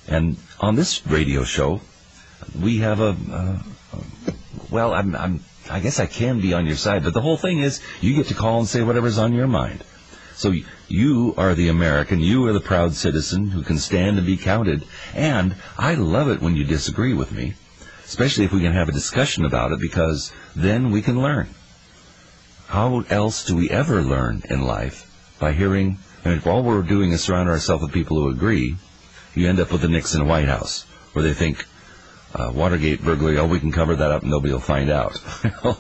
And on this radio show, we have I guess I can be on your side, but the whole thing is you get to call and say whatever's on your mind. So you are the American, you are the proud citizen who can stand and be counted. And I love it when you disagree with me, especially if we can have a discussion about it, because then we can learn. How else do we ever learn in life? By hearing, and if all we're doing is surround ourselves with people who agree, you end up with the Nixon White House, where they think, Watergate burglary, we can cover that up and nobody will find out.